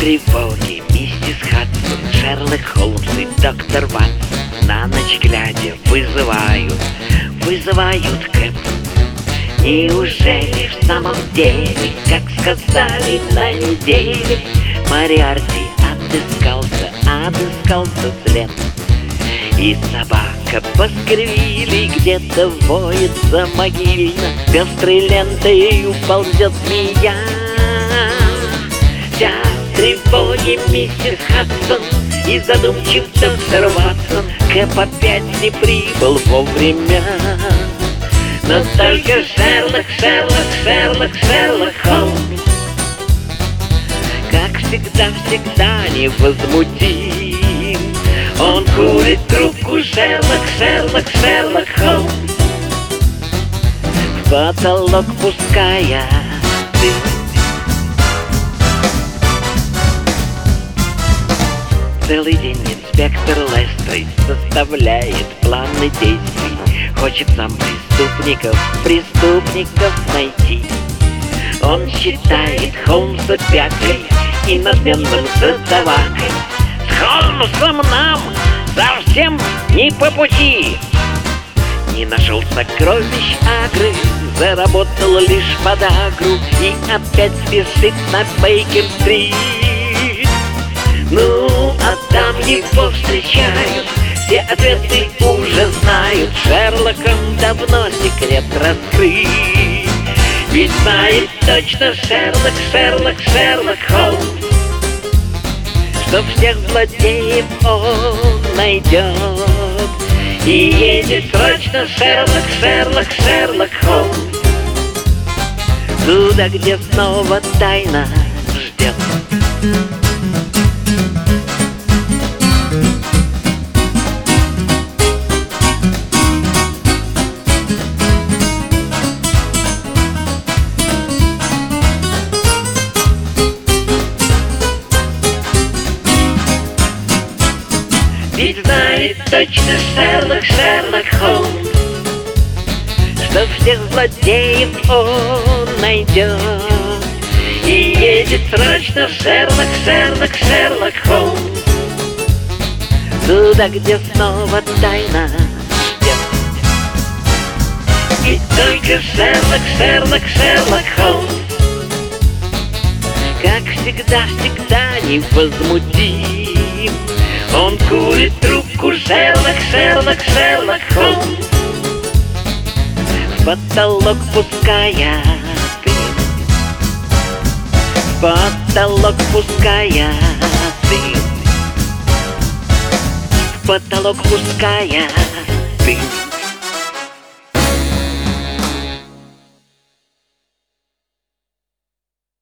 тревоги, миссис Хадсон, Шерлок Холмс и доктор Ватсон на ночь глядя вызывают Кэп. Неужели в самом деле, как сказали на неделе, Мориарти отыскался след? И собака поскребили, где-то воется могильно, пестрой лентой уползет змея. Вся в тревоге миссис Хадсон и задумчив доктор Ватсон. Кэп опять не прибыл вовремя. Но только Шерлок Холмс, как всегда невозмутим. Он курит трубку, Шерлок Холмс, в потолок пуская дым. Целый день инспектор Лестрейд составляет планы действий. Хочет сам преступников найти. Он считает Холмса пякой и надменным задавакой. С Холмсом нам совсем не по пути. Не нашел сокровищ Агры, заработал лишь подагру и опять спешит на Бейкер-стрит. Ну, а там его встречают, все ответы уже знают. Шерлоком давно секрет раскрыт. Ведь знает точно Шерлок Холмс, что всех злодеев он найдет. И едет срочно Шерлок Холмс туда, где снова тайна ждет. Ведь знает точно Шерлок Холмс, что всех злодеев он найдет. И едет срочно Шерлок Холмс туда, где снова тайна ждет. И только Шерлок Холмс, как всегда невозмутим. Он курит трубку, Шерлок Холмс, в потолок пуская дым. В потолок пуская дым. В потолок пуская дым.